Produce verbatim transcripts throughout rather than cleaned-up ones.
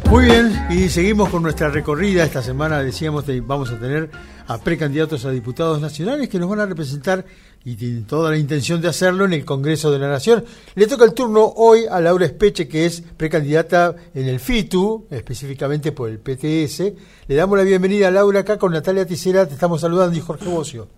Muy bien, y seguimos con nuestra recorrida. Esta semana decíamos que vamos a tener a precandidatos a diputados nacionales que nos van a representar y tienen toda la intención de hacerlo en el Congreso de la Nación. Le toca el turno hoy a Laura Espeche, que es precandidata en el FITU, específicamente por el P T S. Le damos la bienvenida a Laura acá con Natalia Ticera, te estamos saludando, y Jorge Bocio.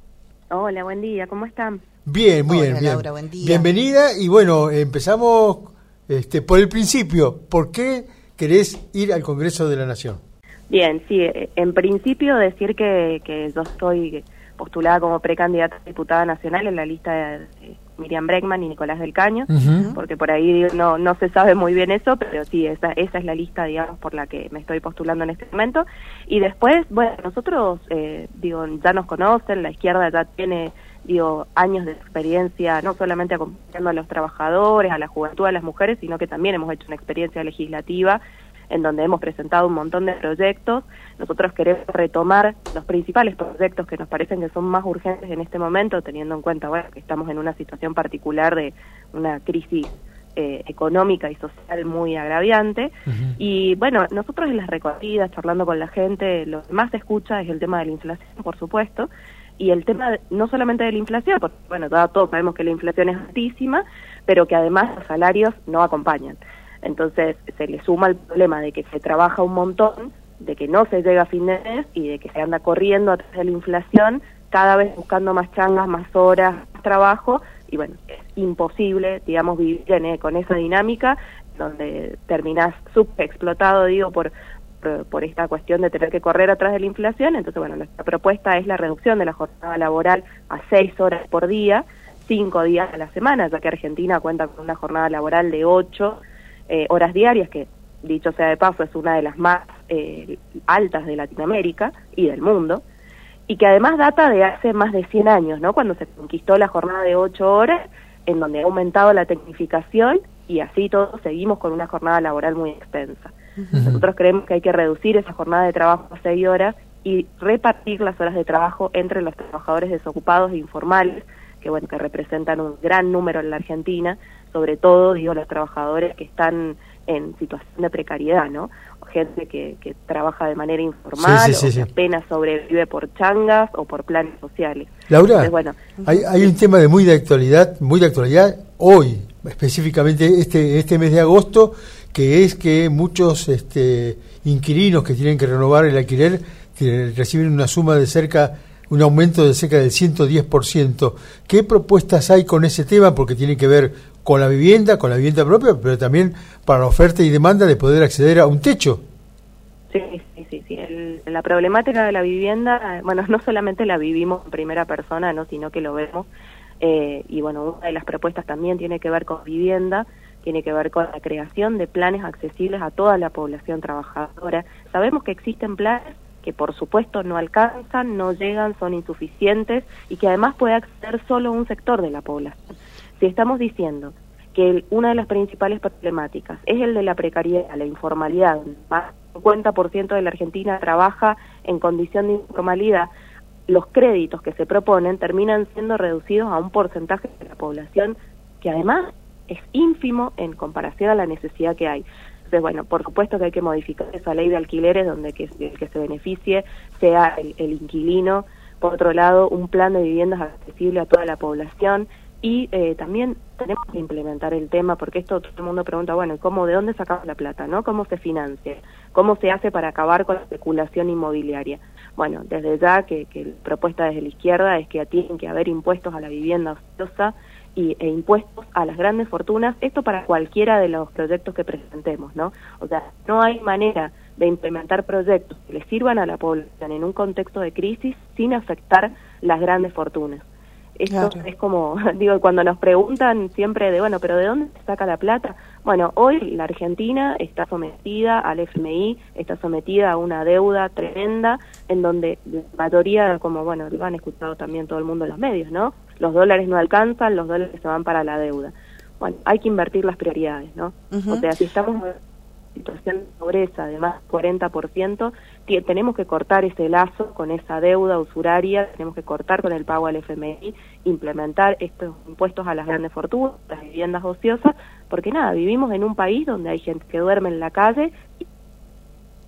Hola, buen día, ¿cómo están? Bien, muy Hola, bien, bien. Laura, buen día. Bienvenida, y bueno, empezamos este, por el principio. ¿Por qué querés ir al Congreso de la Nación? Bien, sí, en principio decir que, que yo estoy postulada como precandidata a diputada nacional en la lista de Miriam Bregman y Nicolás del Caño, uh-huh. porque por ahí no no se sabe muy bien eso, pero sí, esa esa es la lista, digamos, por la que me estoy postulando en este momento. Y después, bueno, nosotros, eh, digo, ya nos conocen, la izquierda ya tiene, digo, años de experiencia, no solamente acompañando a los trabajadores, a la juventud, a las mujeres, sino que también hemos hecho una experiencia legislativa en donde hemos presentado un montón de proyectos. Nosotros queremos retomar los principales proyectos que nos parecen que son más urgentes en este momento, teniendo en cuenta, bueno, que estamos en una situación particular de una crisis eh, económica y social muy agraviante. Uh-huh. Y bueno, nosotros en las recorridas, charlando con la gente, lo que más se escucha es el tema de la inflación, por supuesto, y el tema de, no solamente de la inflación, porque bueno, todos sabemos que la inflación es altísima, pero que además los salarios no acompañan. Entonces se le suma el problema de que se trabaja un montón, de que no se llega a fin de mes y de que se anda corriendo atrás de la inflación, cada vez buscando más changas, más horas, más trabajo, y bueno, es imposible, digamos, vivir en, con esa dinámica donde terminás subexplotado, digo, por, por, por esta cuestión de tener que correr atrás de la inflación. Entonces, bueno, nuestra propuesta es la reducción de la jornada laboral a seis horas por día, cinco días a la semana, ya que Argentina cuenta con una jornada laboral de ocho Eh, horas diarias, que dicho sea de paso es una de las más eh, altas de Latinoamérica y del mundo, y que además data de hace más de cien años, ¿no? Cuando se conquistó la jornada de ocho horas, en donde ha aumentado la tecnificación, y así todos seguimos con una jornada laboral muy extensa. Uh-huh. Nosotros creemos que hay que reducir esa jornada de trabajo a seis horas y repartir las horas de trabajo entre los trabajadores desocupados e informales, que bueno, que representan un gran número en la Argentina, sobre todo, digo, los trabajadores que están en situación de precariedad, ¿no? Gente que, que trabaja de manera informal, sí, sí, sí, o que sí. apenas sobrevive por changas o por planes sociales. Laura, Entonces, bueno, hay, hay un tema de muy de actualidad, muy de actualidad hoy, específicamente este este mes de agosto, que es que muchos este, inquilinos que tienen que renovar el alquiler tienen, reciben una suma de cerca un aumento de cerca del ciento diez por ciento. ¿Qué propuestas hay con ese tema? Porque tiene que ver con la vivienda, con la vivienda propia, pero también para la oferta y demanda de poder acceder a un techo. Sí, sí, sí. sí. El, la problemática de la vivienda, bueno, no solamente la vivimos en primera persona, no, sino que lo vemos. Eh, y bueno, una de las propuestas también tiene que ver con vivienda, tiene que ver con la creación de planes accesibles a toda la población trabajadora. Sabemos que existen planes que por supuesto no alcanzan, no llegan, son insuficientes y que además puede acceder solo un sector de la población. Si estamos diciendo que el, una de las principales problemáticas es el de la precariedad, la informalidad, más del cincuenta por ciento de la Argentina trabaja en condición de informalidad, los créditos que se proponen terminan siendo reducidos a un porcentaje de la población que además es ínfimo en comparación a la necesidad que hay. Entonces, bueno, por supuesto que hay que modificar esa ley de alquileres donde que, el que se beneficie sea el, el inquilino. Por otro lado, un plan de viviendas accesible a toda la población. Y eh, también tenemos que implementar el tema, porque esto todo el mundo pregunta, bueno, ¿cómo, de dónde sacamos la plata, no? ¿Cómo se financia? ¿Cómo se hace para acabar con la especulación inmobiliaria? Bueno, desde ya que, que la propuesta desde la izquierda es que tienen que haber impuestos a la vivienda ociosa y, e impuestos a las grandes fortunas, esto para cualquiera de los proyectos que presentemos, ¿no? O sea, no hay manera de implementar proyectos que le sirvan a la población en un contexto de crisis sin afectar las grandes fortunas. Esto claro. Es como, digo, cuando nos preguntan siempre de, bueno, pero ¿de dónde se saca la plata? Bueno, hoy la Argentina está sometida al F M I, está sometida a una deuda tremenda, en donde la mayoría, como bueno, lo han escuchado también todo el mundo en los medios, ¿no? Los dólares no alcanzan, los dólares se van para la deuda. Bueno, hay que invertir las prioridades, ¿no? Uh-huh. O sea, si estamos en una situación de pobreza de más del cuarenta por ciento, tenemos que cortar ese lazo con esa deuda usuraria, tenemos que cortar con el pago al F M I, implementar estos impuestos a las grandes fortunas, las viviendas ociosas, porque nada, vivimos en un país donde hay gente que duerme en la calle y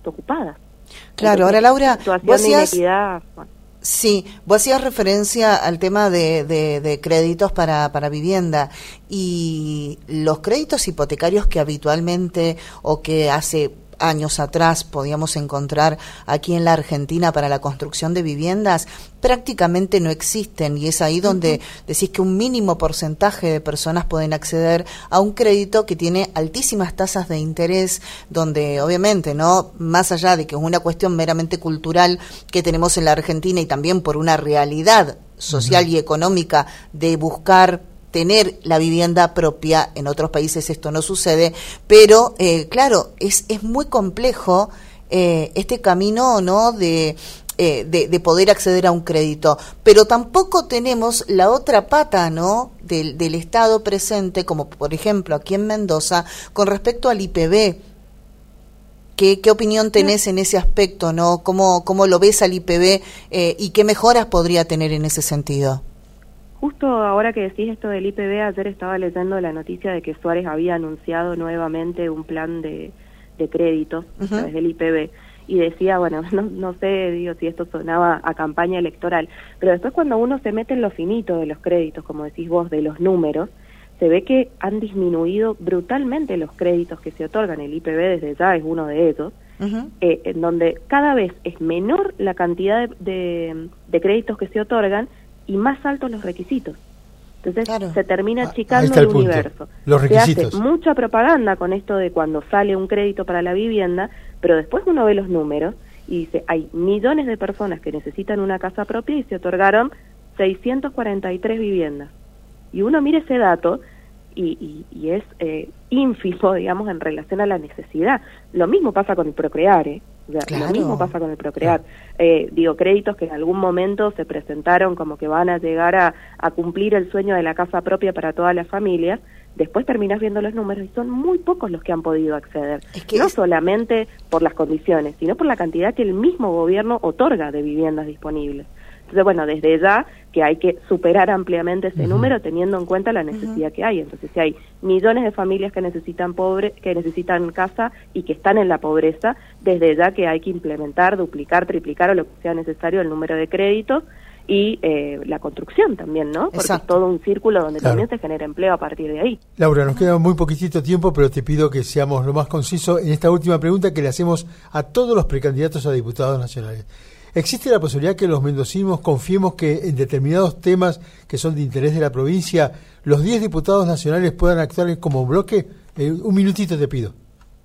ocupadas. Claro, Entonces, ahora Laura, situación vos de hacías, inequidad, bueno. Sí, vos hacías referencia al tema de, de, de créditos para, para vivienda, y los créditos hipotecarios que habitualmente o que hace años atrás podíamos encontrar aquí en la Argentina para la construcción de viviendas prácticamente no existen, y es ahí donde uh-huh. decís que un mínimo porcentaje de personas pueden acceder a un crédito que tiene altísimas tasas de interés, donde obviamente, no, más allá de que es una cuestión meramente cultural que tenemos en la Argentina y también por una realidad social uh-huh. y económica de buscar tener la vivienda propia, en otros países esto no sucede, pero eh, claro, es, es muy complejo eh, este camino, ¿no?, de, eh, de, de poder acceder a un crédito, pero tampoco tenemos la otra pata, ¿no?, del, del Estado presente, como por ejemplo aquí en Mendoza, con respecto al I P B. ¿Qué, qué opinión tenés en ese aspecto, ¿no? ¿Cómo, cómo lo ves al I P B eh, y qué mejoras podría tener en ese sentido? Justo ahora que decís esto del I P B, ayer estaba leyendo la noticia de que Suárez había anunciado nuevamente un plan de, de créditos uh-huh. a través del I P B, y decía, bueno, no, no sé, digo, si esto sonaba a campaña electoral, pero después cuando uno se mete en lo finito de los créditos, como decís vos, de los números, se ve que han disminuido brutalmente los créditos que se otorgan. El I P B desde ya es uno de ellos, uh-huh. eh, en donde cada vez es menor la cantidad de, de, de créditos que se otorgan y más altos los requisitos. Entonces claro. se termina achicando el, el universo. Los requisitos. Se hace mucha propaganda con esto de cuando sale un crédito para la vivienda, pero después uno ve los números y dice, hay millones de personas que necesitan una casa propia y se otorgaron seiscientas cuarenta y tres viviendas. Y uno mira ese dato y, y, y es eh, ínfimo, digamos, en relación a la necesidad. Lo mismo pasa con el Procrear, ¿eh? O sea, claro. Lo mismo pasa con el Procrear. Claro. Eh, digo, créditos que en algún momento se presentaron como que van a llegar a, a cumplir el sueño de la casa propia para todas las familias. Después terminás viendo los números y son muy pocos los que han podido acceder. Es que no es... solamente por las condiciones, sino por la cantidad que el mismo gobierno otorga de viviendas disponibles. Entonces, bueno, desde ya que hay que superar ampliamente ese uh-huh. número teniendo en cuenta la necesidad uh-huh. que hay. Entonces, si hay millones de familias que necesitan pobre, que necesitan casa y que están en la pobreza, desde ya que hay que implementar, duplicar, triplicar o lo que sea necesario el número de créditos y eh, la construcción también, ¿no? Porque Exacto. es todo un círculo donde claro. también se genera empleo a partir de ahí. Laura, nos queda muy poquitito tiempo, pero te pido que seamos lo más concisos en esta última pregunta que le hacemos a todos los precandidatos a diputados nacionales. ¿Existe la posibilidad que los mendocinos confiemos que en determinados temas que son de interés de la provincia, los diez diputados nacionales puedan actuar como bloque? Eh, un minutito te pido.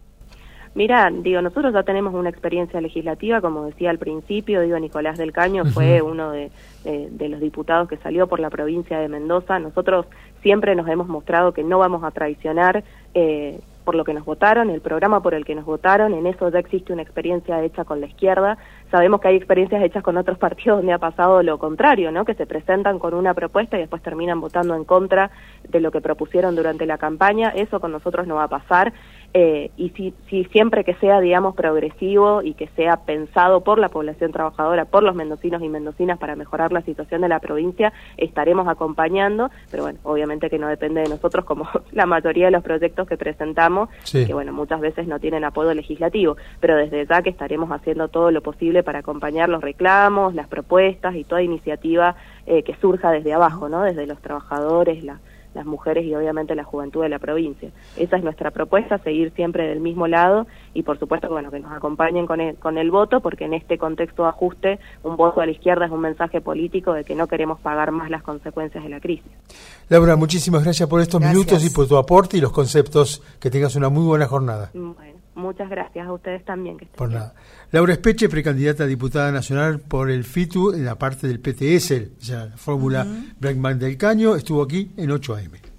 Mira, digo, nosotros ya tenemos una experiencia legislativa, como decía al principio, digo, Nicolás del Caño uh-huh. fue uno de, de, de los diputados que salió por la provincia de Mendoza. Nosotros siempre nos hemos mostrado que no vamos a traicionar eh, por lo que nos votaron, el programa por el que nos votaron. En eso ya existe una experiencia hecha con la izquierda. Sabemos que hay experiencias hechas con otros partidos donde ha pasado lo contrario, ¿no? Que se presentan con una propuesta y después terminan votando en contra de lo que propusieron durante la campaña. Eso con nosotros no va a pasar. Eh, y si, si siempre que sea, digamos, progresivo y que sea pensado por la población trabajadora, por los mendocinos y mendocinas para mejorar la situación de la provincia, estaremos acompañando, pero bueno, obviamente que no depende de nosotros, como la mayoría de los proyectos que presentamos, sí. que bueno, muchas veces no tienen apoyo legislativo, pero desde ya que estaremos haciendo todo lo posible para acompañar los reclamos, las propuestas y toda iniciativa eh, que surja desde abajo, ¿no? Desde los trabajadores, la las mujeres y obviamente la juventud de la provincia. Esa es nuestra propuesta, seguir siempre del mismo lado y por supuesto bueno que nos acompañen con el, con el voto, porque en este contexto de ajuste un voto a la izquierda es un mensaje político de que no queremos pagar más las consecuencias de la crisis. Laura, muchísimas gracias por estos gracias. minutos y por tu aporte y los conceptos. Que tengas una muy buena jornada. Bueno, muchas gracias a ustedes también. Que estén por bien. nada. Laura Espeche, precandidata a diputada nacional por el F I T U en la parte del P T S, la fórmula uh-huh. Bregman del Caño, estuvo aquí en ocho A M.